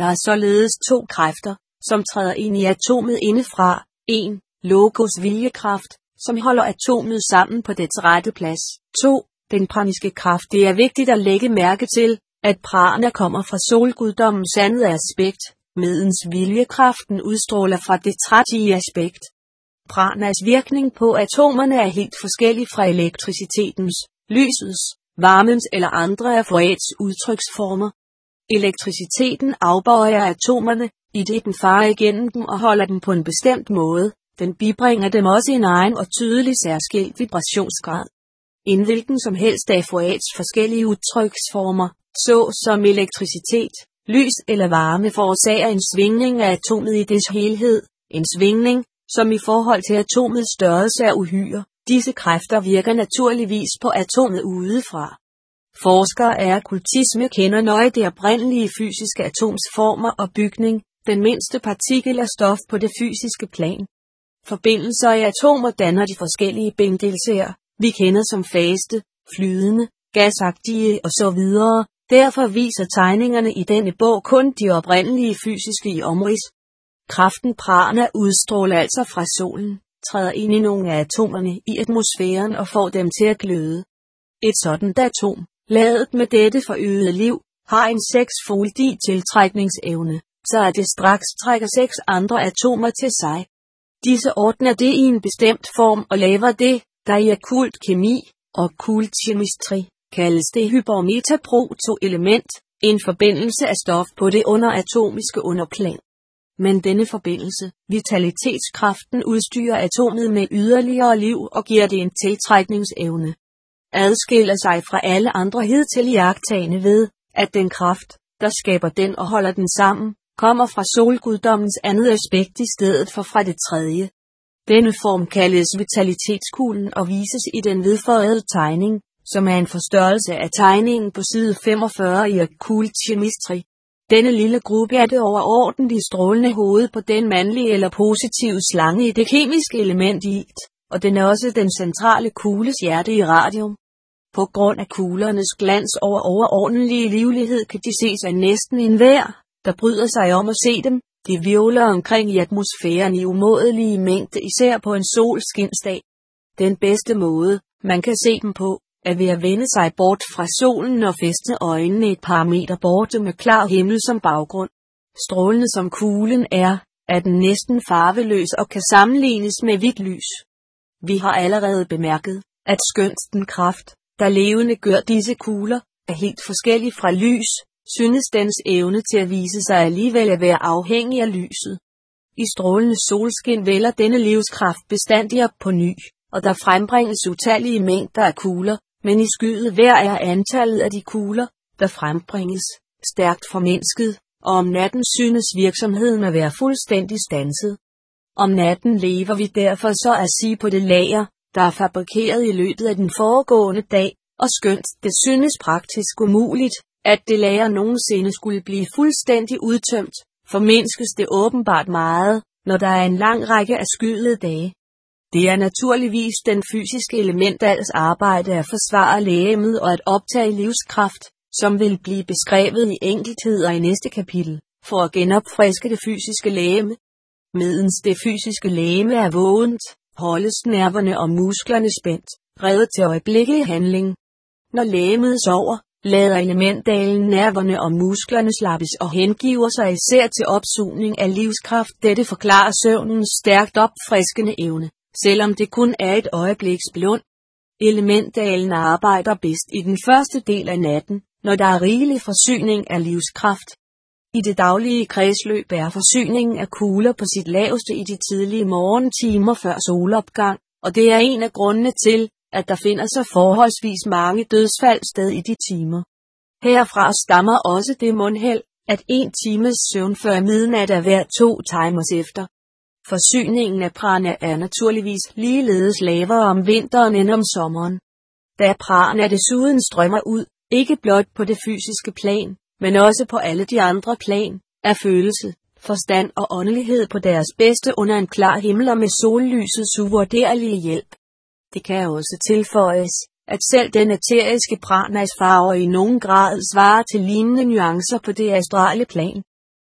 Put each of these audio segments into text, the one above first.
Der er således to kræfter, som træder ind i atomet indefra. 1. Logos viljekraft, som holder atomet sammen på dets rette plads. 2. Den praniske kraft. Det er vigtigt at lægge mærke til, at prana kommer fra solguddommens andet aspekt, medens viljekraften udstråler fra det tredje aspekt. Pranas virkning på atomerne er helt forskellig fra elektricitetens, lysets, varmens eller andre af Fouriers udtryksformer. Elektriciteten afbøjer atomerne, idet den farer igennem dem og holder dem på en bestemt måde. Den bibringer dem også en egen og tydelig særskilt vibrationsgrad. En hvilken som helst af Fouriers forskellige udtryksformer, såsom elektricitet, lys eller varme, forårsager en svingning af atomet i dets helhed. En svingning, som i forhold til atomets størrelse er uhyre. Disse kræfter virker naturligvis på atomet udefra. Forskere af okkultisme kender nøje det oprindelige fysiske atoms former og bygning, den mindste partikel af stof på det fysiske plan. Forbindelser i atomer danner de forskellige bindelser, vi kender som faste, flydende, gasagtige osv. Derfor viser tegningerne i denne bog kun de oprindelige fysiske i omrids. Kraften prana udstråler altså fra solen, træder ind i nogle af atomerne i atmosfæren og får dem til at gløde. Et sådant atom, ladet med dette forøgede liv, har en seksfoldig tiltrækningsevne, så at det straks trækker 6 andre atomer til sig. Disse ordner det i en bestemt form og laver det, der i okkult kemi og okkult kemistri kaldes det hypermetaproto-element, en forbindelse af stof på det underatomiske underplan. Men denne forbindelse, vitalitetskraften, udstyrer atomet med yderligere liv og giver det en tiltrækningsevne. Adskiller sig fra alle andre hidtil iagttagende ved, at den kraft, der skaber den og holder den sammen, kommer fra solguddommens andet aspekt i stedet for fra det tredje. Denne form kaldes vitalitetskuglen og vises i den vedføjede tegning, som er en forstørrelse af tegningen på side 45 i okkult kemistri. Denne lille gruppe er det overordentligt strålende hoved på den mandlige eller positive slange i det kemiske element ilt, og den er også den centrale kugles hjerte i radium. På grund af kuglernes glans over overordentlig livlighed kan de ses af næsten enhver, der bryder sig om at se dem. De hvirvler omkring i atmosfæren i umådelige mængde, især på en solskinsdag. Den bedste måde, man kan se dem på, er ved at vende sig bort fra solen og fæste øjnene et par meter borte med klar himmel som baggrund. Strålende som kuglen er den næsten farveløs og kan sammenlignes med hvidt lys. Vi har allerede bemærket, at skønt den kraft, der levende gør disse kugler, er helt forskellig fra lys, synes dens evne til at vise sig alligevel at være afhængig af lyset. I strålende solskin vælger denne livskraft bestandig op på ny, og der frembringes utallige mængder af kugler, men i skyet hver er antallet af de kugler, der frembringes, stærkt formindsket, og om natten synes virksomheden at være fuldstændig standset. Om natten lever vi derfor så at sige på det lager, der er fabrikeret i løbet af den foregående dag, og skønt det synes praktisk umuligt, at det lager nogensinde skulle blive fuldstændig udtømt, formindskes det åbenbart meget, når der er en lang række af skydede dage. Det er naturligvis den fysiske elementals arbejde at forsvare legemet og at optage livskraft, som vil blive beskrevet i enkeltheder i næste kapitel, for at genopfriske det fysiske legeme. Medens det fysiske legeme er vågent, holdes nerverne og musklerne spændt, revet til øjeblikkelig handling. Når legemet sover, lader elementdalen nerverne og musklerne slappes og hengiver sig især til opsugning af livskraft. Dette forklarer søvnens stærkt opfriskende evne, selvom det kun er et øjebliks blund. Elementdalen arbejder bedst i den første del af natten, når der er rigelig forsyning af livskraft. I det daglige kredsløb er forsyningen af kugler på sit laveste i de tidlige morgentimer før solopgang, og det er en af grundene til, at der finder sig forholdsvis mange dødsfald sted i de timer. Herfra stammer også det mundheld, at 1 times søvn før midnat er hver 2 timers efter. Forsyningen af prana er naturligvis ligeledes lavere om vinteren end om sommeren. Da prana desuden strømmer ud, ikke blot på det fysiske plan, men også på alle de andre plan, er følelse, forstand og åndelighed på deres bedste under en klar himmel og med sollysets uvurderlige hjælp. Det kan også tilføjes, at selv den eteriske pranas farver i nogen grad svarer til lignende nuancer på det astrale plan.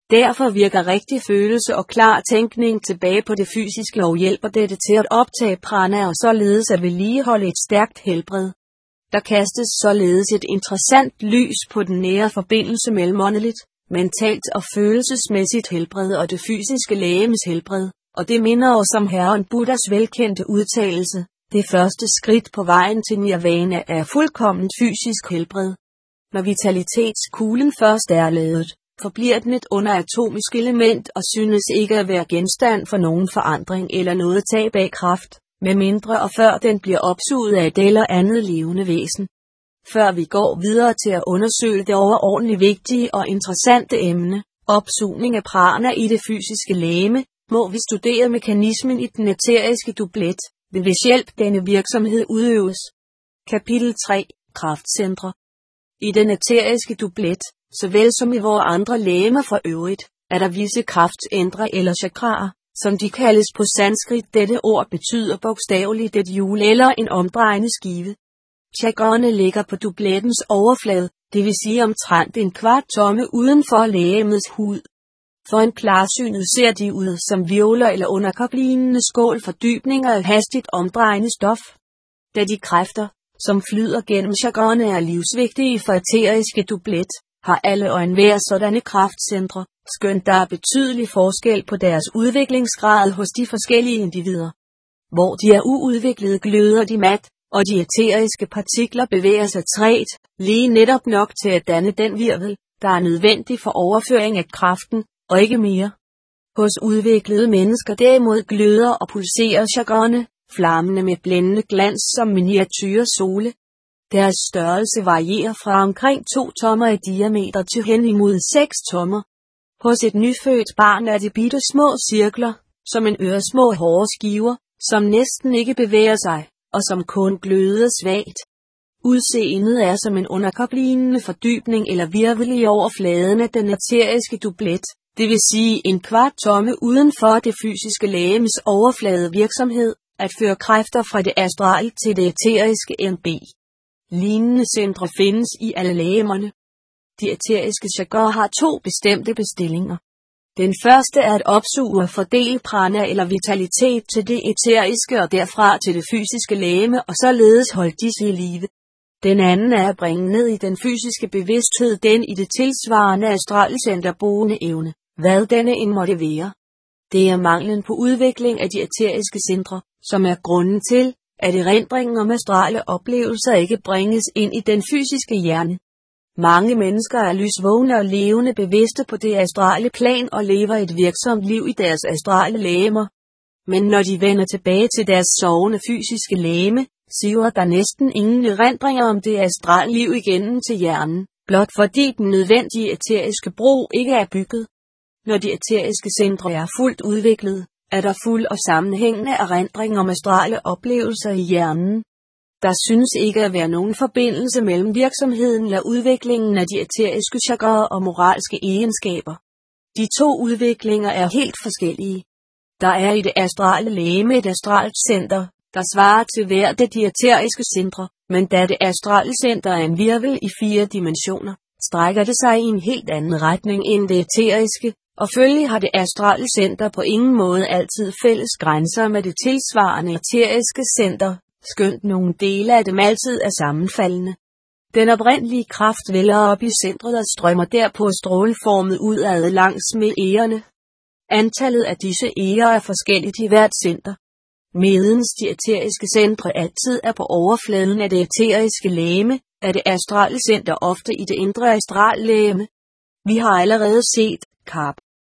Derfor virker rigtig følelse og klar tænkning tilbage på det fysiske og hjælper dette til at optage prana og således at vedligeholde et stærkt helbred. Der kastes således et interessant lys på den nære forbindelse mellem åndeligt, mentalt og følelsesmæssigt helbred og det fysiske legemes helbred, og det minder os om Herren Buddhas velkendte udtalelse: det første skridt på vejen til nirvana er fuldkomment fysisk helbred. Når vitalitetskuglen først er lavet, forbliver den et underatomisk element og synes ikke at være genstand for nogen forandring eller noget tab af kraft, medmindre og før den bliver opsuget af et eller andet levende væsen. Før vi går videre til at undersøge det overordentligt vigtige og interessante emne, opsugning af prana i det fysiske legeme, må vi studere mekanismen i den æteriske dublet, ved hvis hjælp denne virksomhed udøves. Kapitel 3. Kraftcentre. I den æteriske dublet, såvel som i vores andre legemer for øvrigt, er der visse kraftcentre eller chakraer, som de kaldes på sanskrit. Dette ord betyder bogstaveligt et hjul eller en omdrejende skive. Chakraerne ligger på dublettens overflade, det vil sige omtrent en kvart tomme uden for legemets hud. For en klarsynet ser de ud som hvirvler eller underkoblignende skål fordybninger af hastigt omdrejende stof. Da de kræfter, som flyder gennem chakraerne, er livsvigtige for æteriske dublet, har alle og enhver sådanne kraftcentre, skønt der er betydelig forskel på deres udviklingsgrad hos de forskellige individer. Hvor de er uudviklede gløder de mat, og de æteriske partikler bevæger sig trægt, lige netop nok til at danne den virvel, der er nødvendig for overføring af kraften, og ikke mere. Hos udviklede mennesker derimod gløder og pulserer chakraerne, flammende med blændende glans som miniature sole. Deres størrelse varierer fra omkring 2 tommer i diameter til hen imod 6 tommer. Hos et nyfødt barn er det bitte små cirkler, som en øresmå hårde skiver, som næsten ikke bevæger sig, og som kun gløder svagt. Udseendet er som en underkoblignende fordybning eller virvel i overfladen af den æteriske dublet, det vil sige en kvart tomme uden for det fysiske legemes overflade virksomhed, at føre kræfter fra det astrale til det æteriske NB. Lignende centre findes i alle legemerne. De æteriske chakraer har 2 bestemte bestillinger. Den første er at opsuge og fordele prana eller vitalitet til det æteriske og derfra til det fysiske legeme og således holde disse i live. Den anden er at bringe ned i den fysiske bevidsthed den i det tilsvarende astralcenter boende evne, hvad denne end måtte være. Det er manglen på udvikling af de æteriske centre, som er grunden til, at erindringen om astrale oplevelser ikke bringes ind i den fysiske hjerne. Mange mennesker er lysvågne og levende bevidste på det astrale plan og lever et virksomt liv i deres astrale legemer. Men når de vender tilbage til deres sovende fysiske legeme, siver der næsten ingen erindringer om det astrale liv igennem til hjernen, blot fordi den nødvendige æteriske bro ikke er bygget. Når de æteriske centre er fuldt udviklet, er der fuld og sammenhængende erindring om astrale oplevelser i hjernen. Der synes ikke at være nogen forbindelse mellem virksomheden eller udviklingen af de æteriske chakraer og moralske egenskaber. De 2 udviklinger er helt forskellige. Der er i det astrale legeme et astralt center, der svarer til hvert af de æteriske centre, men da det astrale center er en virvel i 4 dimensioner, strækker det sig i en helt anden retning end det æteriske, og følgelig har det astrale center på ingen måde altid fælles grænser med det tilsvarende æteriske center, skønt nogle dele af dem altid er sammenfaldende. Den oprindelige kraft vælger op i centret og strømmer derpå stråleformet udad langs med ærerne. Antallet af disse ærer er forskelligt i hvert center. Medens de æteriske centre altid er på overfladen af det æteriske legeme, er det astrale center ofte i det indre astrallegeme. Vi har allerede set, Kap.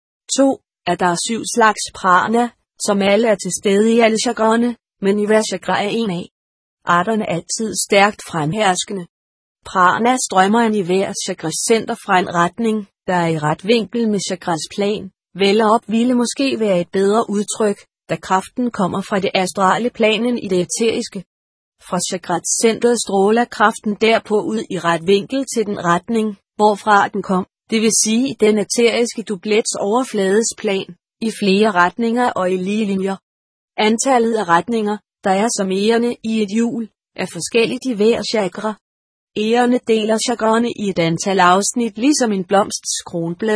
2. At der er 7 slags prana, som alle er til stede i alle chakraerne, men i hver chakra er en af arterne altid stærkt fremherskende. Prana strømmer ind i hver chakras center fra en retning, der er i ret vinkel med chakras plan. Vel op ville måske være et bedre udtryk, da kraften kommer fra det astrale planen i det æteriske. Fra chakrats center stråler kraften derpå ud i ret vinkel til den retning, hvorfra den kom, det vil sige i den æteriske dublets overflades plan, i flere retninger og i lige linjer. Antallet af retninger, der er som ærerne i et hjul, er forskelligt i hver chakra. Ærerne deler chakraerne i et antal afsnit ligesom en blomsts kronblade,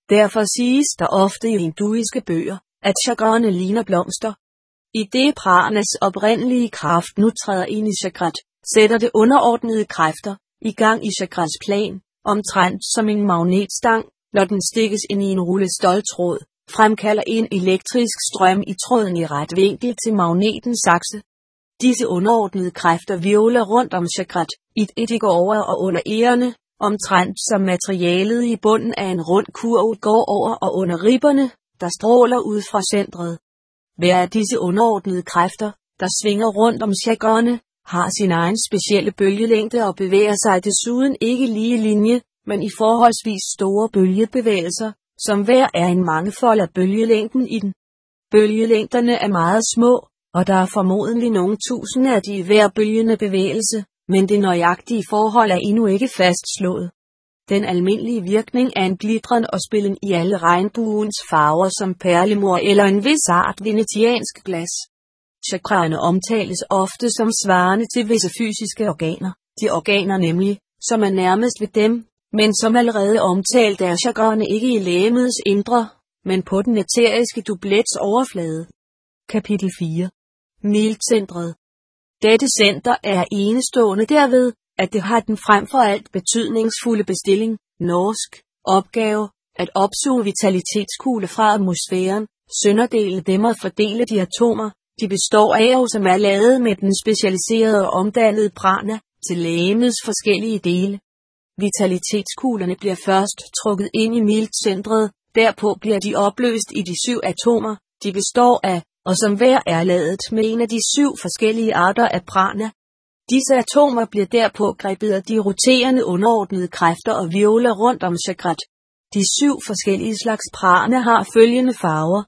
Derfor siges der ofte i hinduiske bøger, at chakraerne ligner blomster. I det pranas oprindelige kraft nu træder ind i chakrat, sætter det underordnede kræfter i gang i chakrats plan, omtrent som en magnetstang, når den stikkes ind i en rulle ståltråd, fremkalder en elektrisk strøm i tråden i ret vinkel til magnetens akse. Disse underordnede kræfter hvirvler rundt om chakrat, de går over og under ærerne, omtrent som materialet i bunden af en rund kurv går over og under ribberne, der stråler ud fra centret. Hver af disse underordnede kræfter, der svinger rundt om chakraerne, har sin egen specielle bølgelængde og bevæger sig desuden ikke lige linje, men i forholdsvis store bølgebevægelser, som hver er en mangefold af bølgelængden i den. Bølgelængderne er meget små, og der er formodentlig nogle tusinde af de i hver bølgende bevægelse, men det nøjagtige forhold er endnu ikke fastslået. Den almindelige virkning er en glitren og spillen i alle regnbuens farver som perlemor eller en vis art venetiansk glas. Chakraerne omtales ofte som svarende til visse fysiske organer, de organer nemlig, som er nærmest ved dem, men som allerede omtalt er chakraerne ikke i legemets indre, men på den eteriske dublets overflade. Kapitel 4. Miltcentret. Dette center er enestående derved, at det har den frem for alt betydningsfulde bestilling, norsk, opgave, at opsuge vitalitetskugler fra atmosfæren, sønderdele dem og fordele de atomer, de består af og som er lavet med den specialiserede og omdannede prana, til legemets forskellige dele. Vitalitetskuglerne bliver først trukket ind i miltcentret, derpå bliver de opløst i de 7 atomer, de består af, og som hver er ladet med en af de 7 forskellige arter af prana. Disse atomer bliver derpå grebet af de roterende underordnede kræfter og hvirvler rundt om chakrat. De 7 forskellige slags prana har følgende farver,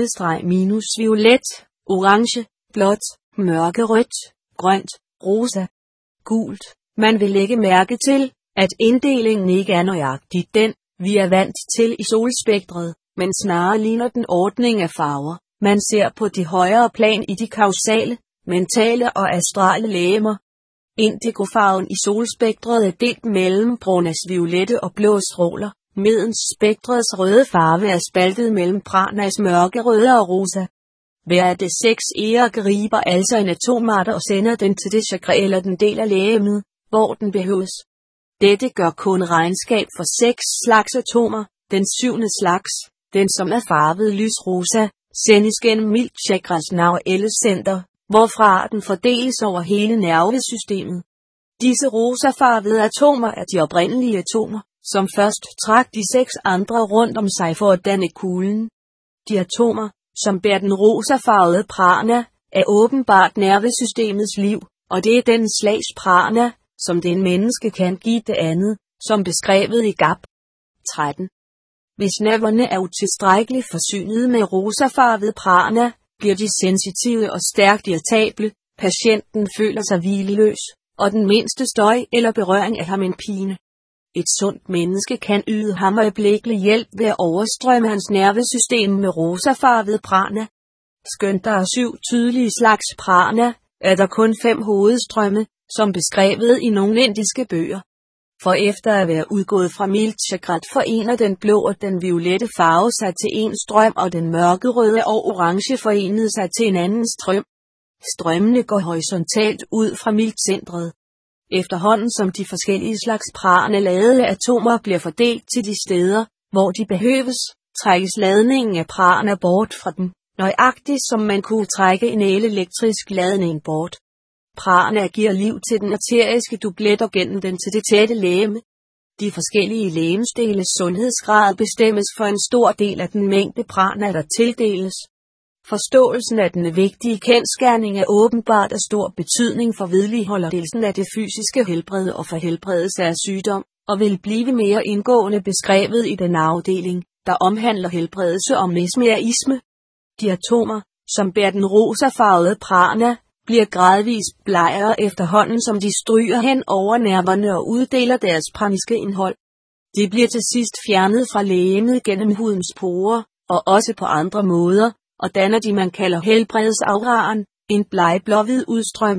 - violet, orange, blåt, mørkerødt, grønt, rosa, gult. Man vil lægge mærke til, at inddelingen ikke er nøjagtig den, vi er vant til i solspektret, men snarere ligner den ordning af farver, man ser på det højere plan i de kausale, mentale og astrale legemer. Indigofarven i solspektret er delt mellem brunas violette og blå stråler, medens spektrets røde farve er spaltet mellem pranas mørkerøde og rosa. Hver af det 6 ærer griber altså en atomarter og sender den til det chakra eller den del af legemet, hvor den behøves. Dette gør kun regnskab for 6 slags atomer. Den 7. slags, den som er farvet lysrosa, sendes gennem miltchakras nervecenter, hvorfra den fordeles over hele nervesystemet. Disse rosafarvede atomer er de oprindelige atomer, som først trak de 6 andre rundt om sig for at danne kuglen. De atomer, som bærer den rosafarvede prana, er åbenbart nervesystemets liv, og det er den slags prana, som det menneske kan give det andet, som beskrevet i Gap 13. Hvis nerverne er utilstrækkeligt forsynet med rosafarvet prana, bliver de sensitive og stærkt irritable, patienten føler sig hvileløs, og den mindste støj eller berøring af ham en pine. Et sundt menneske kan yde ham øjeblikkelig hjælp ved at overstrømme hans nervesystem med rosafarvet prana. Skønt der er 7 tydelige slags prana, er der kun 5 hovedstrømme, som beskrevet i nogle indiske bøger. For efter at være udgået fra miltchakrat forener den blå og den violette farve sig til en strøm, og den mørkerøde og orange forenede sig til en anden strøm. Strømmene går horisontalt ud fra miltcentret. Efterhånden som de forskellige slags prana-ladede atomer bliver fordelt til de steder, hvor de behøves, trækkes ladningen af prana bort fra dem, nøjagtigt som man kunne trække en elektrisk ladning bort. Prana giver liv til den eteriske dublet og gennem den til det tætte legeme. De forskellige legemsdeles sundhedsgrad bestemmes for en stor del af den mængde prana, der tildeles. Forståelsen af denne vigtige kendsgerning er åbenbart af stor betydning for vedligeholdelsen af det fysiske helbred og for helbredelse af sygdom, og vil blive mere indgående beskrevet i den afdeling, der omhandler helbredelse og mesmerisme. De atomer, som bærer den rosafarvede prana, bliver gradvist blegere efterhånden som de stryger hen over nerverne og uddeler deres praniske indhold. De bliver til sidst fjernet fra legemet gennem hudens porer, og også på andre måder, og danner de man kalder helbredsauraen, en blegblåhvid udstrømning,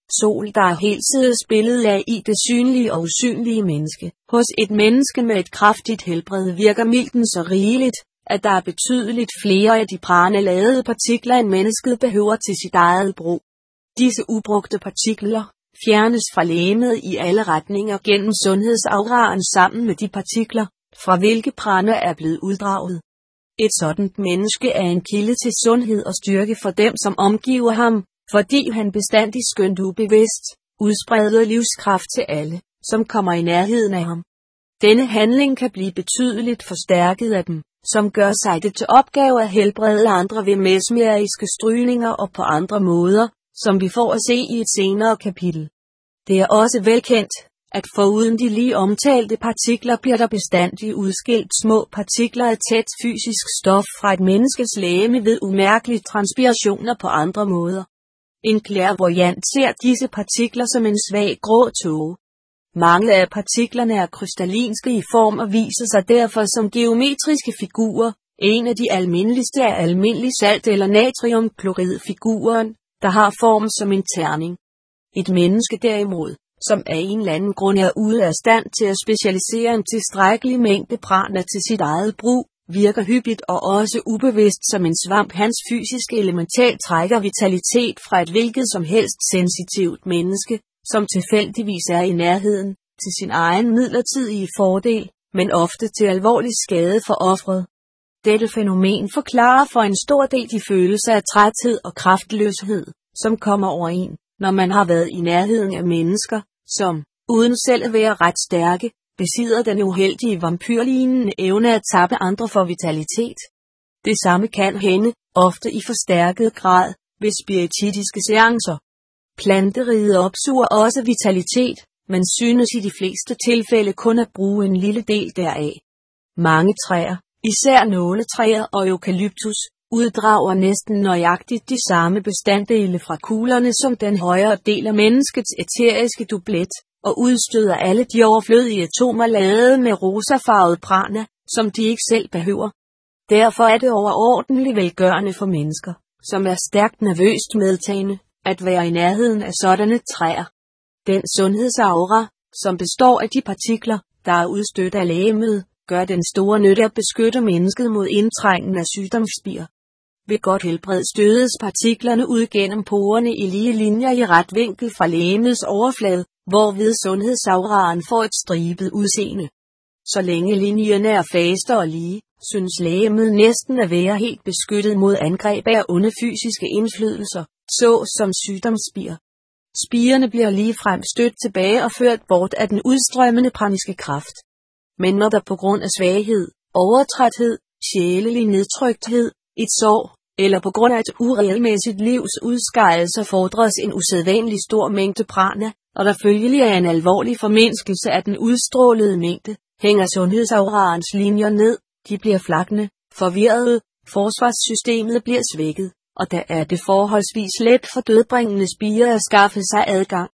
Sol, der er helsides billede af i det synlige og usynlige menneske. Hos et menneske med et kraftigt helbred virker milten så rigeligt, at der er betydeligt flere af de prana-ladede partikler, end mennesket behøver til sit eget brug. Disse ubrugte partikler fjernes fra legemet i alle retninger gennem sundhedsauraen sammen med de partikler, fra hvilke prana er blevet uddraget. Et sådant menneske er en kilde til sundhed og styrke for dem, som omgiver ham, fordi han bestandig skønt ubevidst udspreder livskraft til alle, som kommer i nærheden af ham. Denne handling kan blive betydeligt forstærket af dem, som gør sig det til opgave at helbrede andre ved mesmeriske strygninger og på andre måder, som vi får at se i et senere kapitel. Det er også velkendt, at foruden de lige omtalte partikler bliver der bestandig udskilt små partikler af tæt fysisk stof fra et menneskes legeme ved umærkelige transpirationer på andre måder. En clairvoyant ser disse partikler som en svag grå tåge. Mange af partiklerne er krystallinske i form og viser sig derfor som geometriske figurer. En af de almindeligste er almindelig salt- eller natriumkloridfiguren, der har form som en terning. Et menneske derimod, som af en eller anden grund er ude af stand til at specialisere en tilstrækkelig mængde prana til sit eget brug, virker hyppigt og også ubevidst som en svamp. Hans fysiske elemental trækker vitalitet fra et hvilket som helst sensitivt menneske, som tilfældigvis er i nærheden, til sin egen midlertidige fordel, men ofte til alvorlig skade for offeret. Dette fænomen forklarer for en stor del de følelser af træthed og kraftløshed, som kommer over en, når man har været i nærheden af mennesker, som, uden selv at være ret stærke, besidder den uheldige vampyrlignende evne at tappe andre for vitalitet. Det samme kan hænde, ofte i forstærket grad, ved spirititiske seancer. Planteriget opsuger også vitalitet, men synes i de fleste tilfælde kun at bruge en lille del deraf. Mange træer, især nåletræer og eukalyptus, uddrager næsten nøjagtigt de samme bestanddele fra kuglerne som den højere del af menneskets æteriske dublet, og udstøder alle de overflødige atomer ladet med rosafarvet prana, som de ikke selv behøver. Derfor er det overordentligt velgørende for mennesker, som er stærkt nervøst medtagende, at være i nærheden af sådanne træer. Den sundhedsaura, som består af de partikler, der er udstødt af legemet, gør den store nytte at beskytte mennesket mod indtrængen af sygdomsspir. Ved godt helbred stødes partiklerne ud gennem porerne i lige linjer i ret vinkel fra legemets overflade, hvorved sundhedsauraen får et stribet udseende. Så længe linjerne er faste og lige, synes legemet næsten at være helt beskyttet mod angreb af onde fysiske indflydelser, såsom sygdomsspir. Spirene bliver ligefrem stødt tilbage og ført bort af den udstrømmende praniske kraft. Men når der på grund af svaghed, overtræthed, sjælelig nedtrykthed, et sår, eller på grund af et uregelmæssigt livs udskejelse fordres en usædvanlig stor mængde prana, og der følgelig er en alvorlig formindskelse af den udstrålede mængde, hænger sundhedsauraens linjer ned, de bliver flakne, forvirrede, forsvarssystemet bliver svækket, og der er det forholdsvis let for dødbringende spirer at skaffe sig adgang.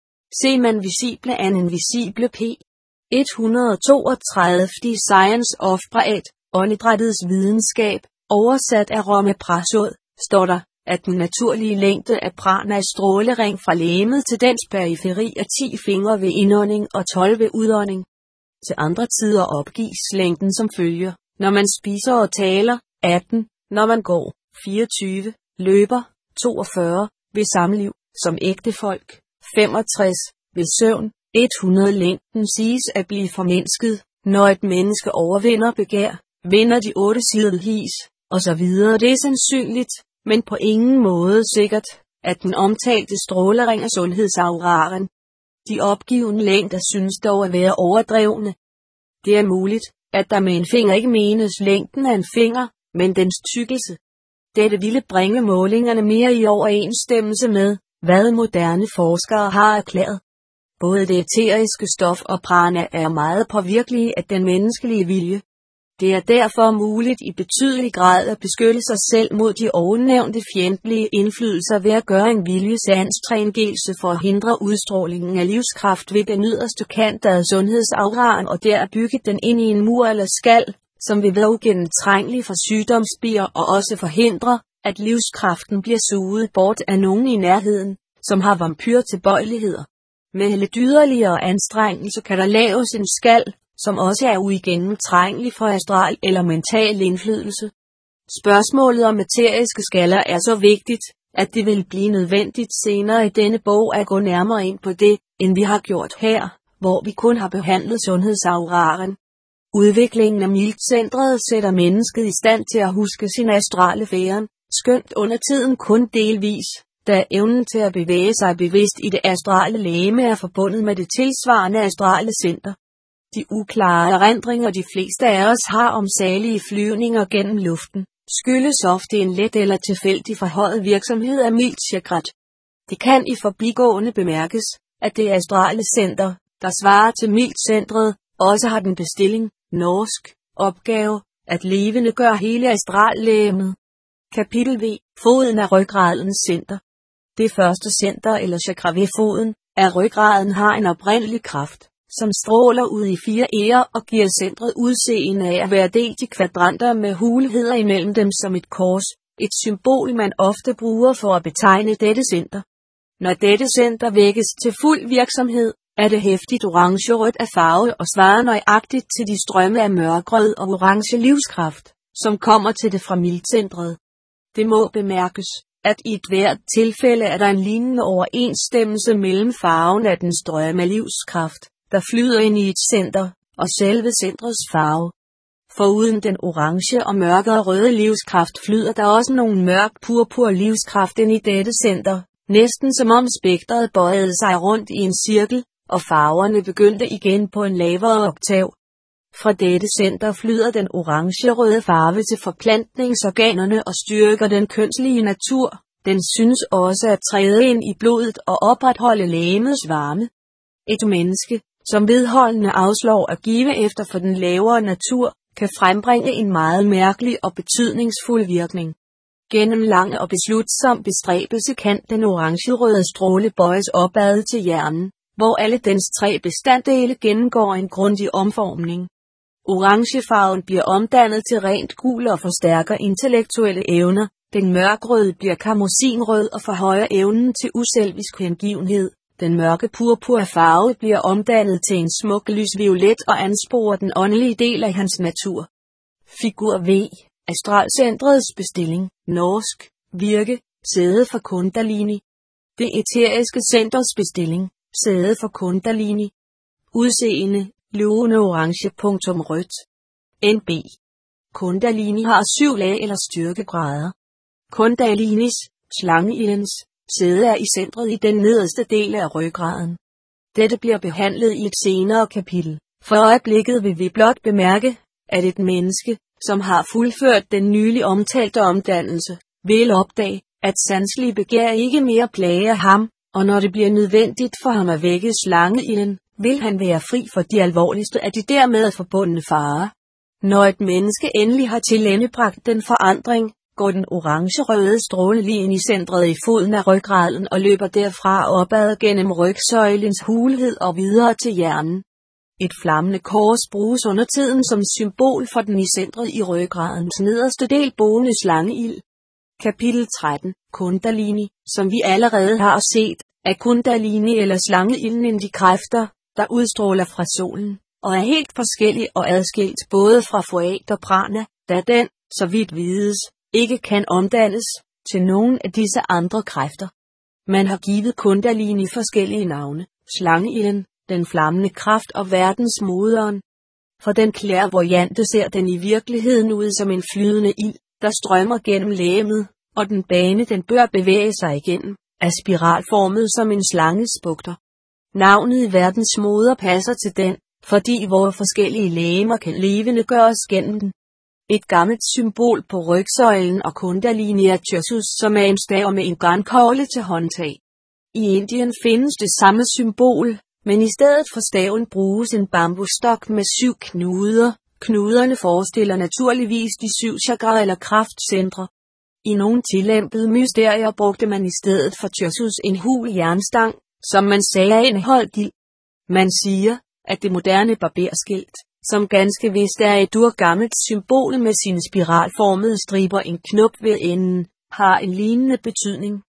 Se man visible an invisible p. 132 The Science of Praet, åndedrættets videnskab, oversat af Romme Prasod, står der, at den naturlige længde af prana i strålering fra legemet til dens periferi er 10 fingre ved indånding og 12 ved udånding. Til andre tider opgives længden som følger: når man spiser og taler, 18, når man går, 24, løber, 42, ved samliv, som ægtefolk, 65, ved søvn, 100. Længden siges at blive formindsket, når et menneske overvinder begær, vinder de 8 sidelhis, og så videre. Det er sandsynligt, men på ingen måde sikkert, at den omtalte strålering af sundhedsauraen. De opgivende længder synes dog at være overdrevne. Det er muligt, at der med en finger ikke menes længden af en finger, men dens tykkelse. Dette ville bringe målingerne mere i overensstemmelse med, hvad moderne forskere har erklæret. Både det æteriske stof og prana er meget påvirkelige af den menneskelige vilje. Det er derfor muligt i betydelig grad at beskytte sig selv mod de ovennævnte fjendtlige indflydelser ved at gøre en viljesanstrængelse for at hindre udstrålingen af livskraft ved den yderste kant af sundhedsauraen og der bygge den ind i en mur eller skal, som vil være ugennemtrængelig for sygdomsspir og også forhindre, at livskraften bliver suget bort af nogen i nærheden, som har vampyrtilbøjeligheder. Med lidt yderligere anstrengelse kan der laves en skal, som også er uigennemtrængelig for astral eller mental indflydelse. Spørgsmålet om materiske skaller er så vigtigt, at det vil blive nødvendigt senere i denne bog at gå nærmere ind på det, end vi har gjort her, hvor vi kun har behandlet sundhedsauraren. Udviklingen af Miltcentret sætter mennesket i stand til at huske sin astrale færen, skønt under tiden kun delvis, da evnen til at bevæge sig bevidst i det astrale legeme er forbundet med det tilsvarende astrale center. De uklare erindringer de fleste af os har om salige flyvninger gennem luften, skyldes ofte en let eller tilfældig forhøjet virksomhed af Miltchakrat. Det kan i forbigående bemærkes, at det astrale center, der svarer til Miltcentret, også har den bestilling, norsk, opgave, at levende gør hele astrallegemet. Kapitel V. Foden af ryggradens center. Det første center eller chakra ved foden af ryggraden har en oprindelig kraft, som stråler ud i 4 ærer og giver centret udseende af at være delt i kvadranter med hulheder imellem dem som et kors, et symbol man ofte bruger for at betegne dette center. Når dette center vækkes til fuld virksomhed, er det hæftigt orange-rødt af farve og svarer nøjagtigt til de strømme af mørkrød og orange livskraft, som kommer til det fra Miltcentret. Det må bemærkes, at i et hvert tilfælde er der en lignende overensstemmelse mellem farven af den strømme af livskraft, der flyder ind i et center, og selve centrets farve. Foruden den orange og mørke og røde livskraft flyder der også nogle mørk purpur livskraft ind i dette center, næsten som om spektret bøjede sig rundt i en cirkel, og farverne begyndte igen på en lavere oktav. Fra dette center flyder den orange-røde farve til forplantningsorganerne og styrker den kønslige natur. Den synes også at træde ind i blodet og opretholde legemets varme. Et menneske, som vedholdende afslår at give efter for den lavere natur, kan frembringe en meget mærkelig og betydningsfuld virkning. Gennem lang og beslutsom bestræbelse kan den orange-røde stråle bøjes opad til hjernen, hvor alle dens 3 bestanddele gennemgår en grundig omformning. Orangefarven bliver omdannet til rent gul og forstærker intellektuelle evner, den mørkrøde bliver karmosinrød og forhøjer evnen til uselvisk hengivenhed, den mørke purpur farve bliver omdannet til en smuk lysviolet og ansporer den åndelige del af hans natur. Figur V. Astralcentrets bestilling, norsk, virke, sæde for Kundalini. Det eteriske centers bestilling, sæde for Kundalini. Udseende, lune orange. Rødt. NB. Kundalini har 7 lag eller styrkegrader. Kundalinis, slangeildens, sæde er i centret i den nederste del af ryggraden. Dette bliver behandlet i et senere kapitel. For øjeblikket vil vi blot bemærke, at et menneske, som har fuldført den nylig omtalte omdannelse, vil opdage, at sanselige begær ikke mere plager ham, og når det bliver nødvendigt for ham at vække slangeilden, vil han være fri for de alvorligste af de dermed forbundne farer. Når et menneske endelig har tilendebragt den forandring, går den orange-røde stråle lige ind i centret i foden af ryggraden og løber derfra opad gennem rygsøjlens hulhed og videre til hjernen. Et flammende kors bruges under tiden som symbol for den i centret i ryggradens nederste del boende slangeild. Kapitel 13. Kundalini. Som vi allerede har set, er Kundalini eller slangeilden de kræfter, der udstråler fra solen, og er helt forskellig og adskilt både fra fuat og prana, da den, så vidt vides, ikke kan omdannes til nogen af disse andre kræfter. Man har givet Kundalini forskellige navne, slangeilden, den flammende kraft og verdensmoderen. For den clairvoyante ser den i virkeligheden ud som en flydende ild, der strømmer gennem legemet, og den bane den bør bevæge sig igennem, er spiralformet som en slanges bugter. Navnet i verdensmoder passer til den, fordi vores forskellige legemer kan levende gøres gennem den. Et gammelt symbol på rygsøjlen og Kundalini er Chursus, som er en stav med en grankogle til håndtag. I Indien findes det samme symbol, men i stedet for staven bruges en bambusstok med 7 knuder. Knuderne forestiller naturligvis de 7 chakra eller kraftcentre. I nogle tillempede mysterier brugte man i stedet for Chursus en hul jernstang, som man sagde indeholdt ild. Man siger, at det moderne barberskilt, som ganske vist er et urgammelt symbol med sine spiralformede striber en knop ved enden, har en lignende betydning.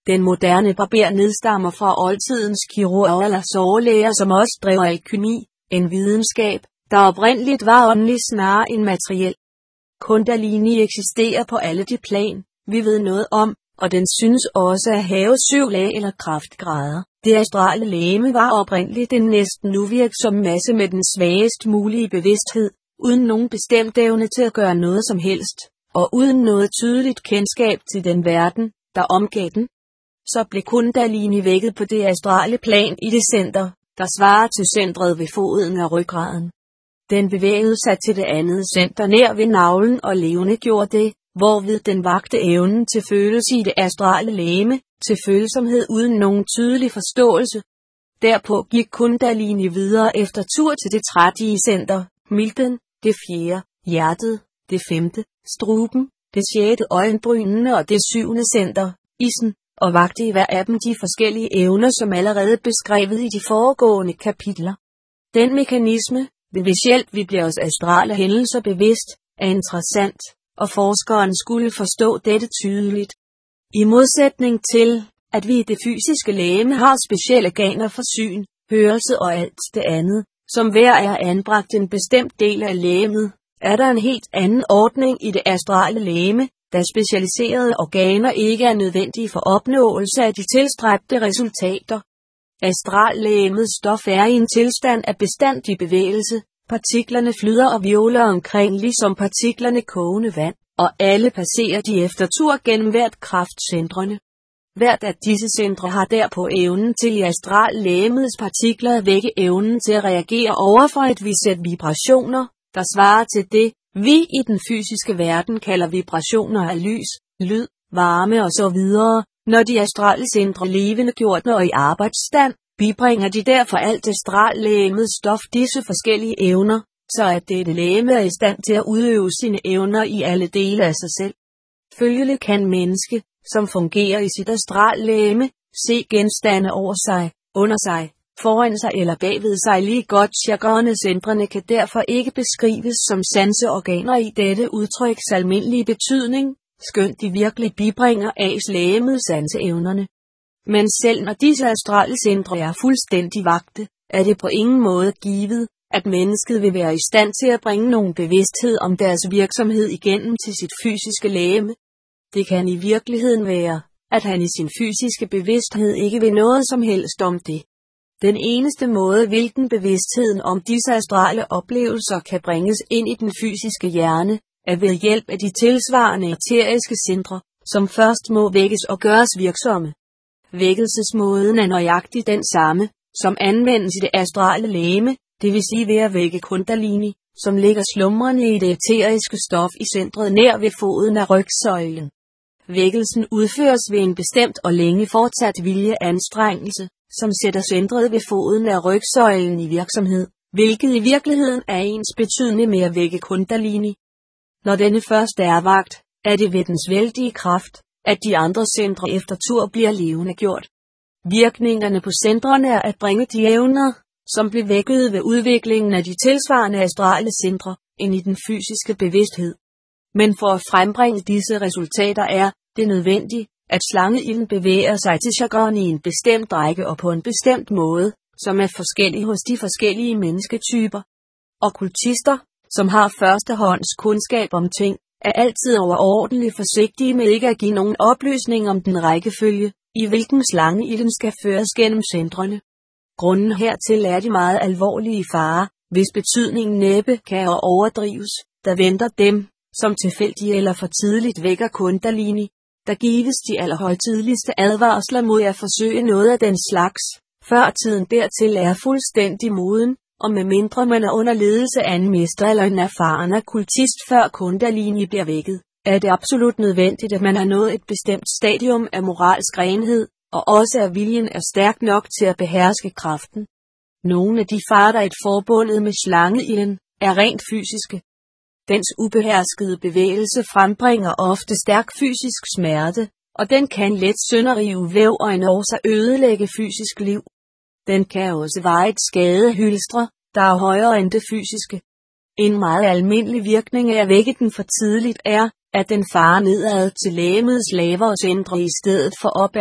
Den moderne barber nedstammer fra oldtidens kirurger eller sårlæger, som også drev alkymi, en videnskab, der oprindeligt var åndelig snarere end materiel. Kundalini eksisterer på alle de plan, vi ved noget om, og den synes også at have 7 lag eller kraftgrader. Det astrale legeme var oprindeligt en næsten uvirksom masse med den svagest mulige bevidsthed, uden nogen bestemt evne til at gøre noget som helst, og uden noget tydeligt kendskab til den verden, der omgav den. Så blev Kundalini vækket på det astrale plan i det center, der svarer til centret ved foden af ryggraden. Den bevægede sig til det andet center nær ved navlen og levende gjorde det, hvorved den vakte evnen til følelse i det astrale legeme, til følsomhed uden nogen tydelig forståelse. Derpå gik Kundalini videre efter tur til det 30. center, milten, det 4. hjertet, det 5. struben, det 6. øjenbrynene og det 7. center, isen, og vakte i hver af dem de forskellige evner, som allerede beskrevet i de foregående kapitler. Den mekanisme, ved hvis hjælp vi bliver os astrale hændelser bevidst, er interessant, og forskeren skulle forstå dette tydeligt. I modsætning til, at vi i det fysiske legeme har specielle organer for syn, hørelse og alt det andet, som hver er anbragt en bestemt del af legemet, er der en helt anden ordning i det astrale legeme, da specialiserede organer ikke er nødvendige for opnåelse af de tilstræbte resultater. Astrallegemets stof er i en tilstand af bestandig bevægelse, partiklerne flyder og hvirvler omkring ligesom partiklerne kogende vand, og alle passerer de efter tur gennem hvert kraftcentrene. Hvert af disse centre har derpå evnen til i astrallegemets partikler at vække evnen til at reagere overfor et sæt vibrationer, der svarer til det, vi i den fysiske verden kalder vibrationer af lys, lyd, varme osv. Når de astrale centre levende gjort og i arbejdsstand, bibringer de derfor alt astrallegemets stof disse forskellige evner, så at dette legeme er i stand til at udøve sine evner i alle dele af sig selv. Følgelig kan menneske, som fungerer i sit astrallegeme, se genstande over sig, under sig, foran sig eller bagved sig lige godt. Chakra-centrene kan derfor ikke beskrives som sanseorganer i dette udtryks almindelige betydning, skønt de virkelig bibringer A's legeme sanseevnerne. Men selv når disse astrale centre er fuldstændig vakte, er det på ingen måde givet, at mennesket vil være i stand til at bringe nogen bevidsthed om deres virksomhed igennem til sit fysiske legeme. Det kan i virkeligheden være, at han i sin fysiske bevidsthed ikke vil noget som helst om det. Den eneste måde, hvilken bevidstheden om disse astrale oplevelser kan bringes ind i den fysiske hjerne, er ved hjælp af de tilsvarende eteriske centre, som først må vækkes og gøres virksomme. Vækkelsesmåden er nøjagtigt den samme, som anvendes i det astrale legeme, det vil sige ved at vække Kundalini, som ligger slumrende i det eteriske stof i centret nær ved foden af rygsøjlen. Vækkelsen udføres ved en bestemt og længe fortsat viljeanstrengelse, som sætter centret ved foden af rygsøjlen i virksomhed, hvilket i virkeligheden er ens betydende med at vække Kundalini. Når denne først er vakt, er det ved dens vældige kraft, at de andre centre efter tur bliver levende gjort. Virkningerne på centrene er at bringe de evner, som blev vækket ved udviklingen af de tilsvarende astrale centre, ind i den fysiske bevidsthed. Men for at frembringe disse resultater er det nødvendigt, at slangeilden bevæger sig til chakraen i en bestemt række og på en bestemt måde, som er forskellig hos de forskellige mennesketyper. Okkultister, som har førstehånds kundskab om ting, er altid overordentligt forsigtige med ikke at give nogen oplysning om den rækkefølge, i hvilken slangeilden skal føres gennem centrene. Grunden hertil er de meget alvorlige farer, hvis betydningen næppe kan overdrives, der venter dem, som tilfældigt eller for tidligt vækker Kundalini. Der gives de allerhøjtideligste advarsler mod at forsøge noget af den slags, før tiden dertil er fuldstændig moden, og med mindre man er under ledelse af en mester eller en erfaren okkultist før Kundalini bliver vækket, er det absolut nødvendigt, at man har nået et bestemt stadium af moralsk renhed, og også at viljen er stærk nok til at beherske kraften. Nogle af de farer, der er forbundet med slangeilden, er rent fysiske. Dens ubeherskede bevægelse frembringer ofte stærk fysisk smerte, og den kan let sønderrive væv og endog ødelægge fysisk liv. Den kan også varigt skade hylstre, der er højere end det fysiske. En meget almindelig virkning af at vække den for tidligt er, at den farer nedad til legemets lavere centre i stedet for opad,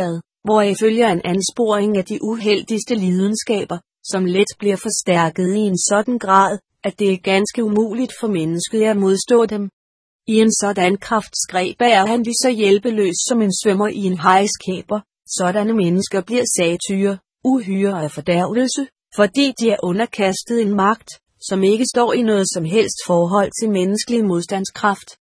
hvoraf følger en ansporing af de uheldigste lidenskaber, som let bliver forstærket i en sådan grad, at det er ganske umuligt for mennesket at modstå dem. I en sådan kraftgreb er han lige så hjælpeløs som en svømmer i en hajskæber. Sådanne mennesker bliver satyrer, uhyre af fordærvelse, fordi de er underkastet en magt, som ikke står i noget som helst forhold til menneskelig modstandskraft.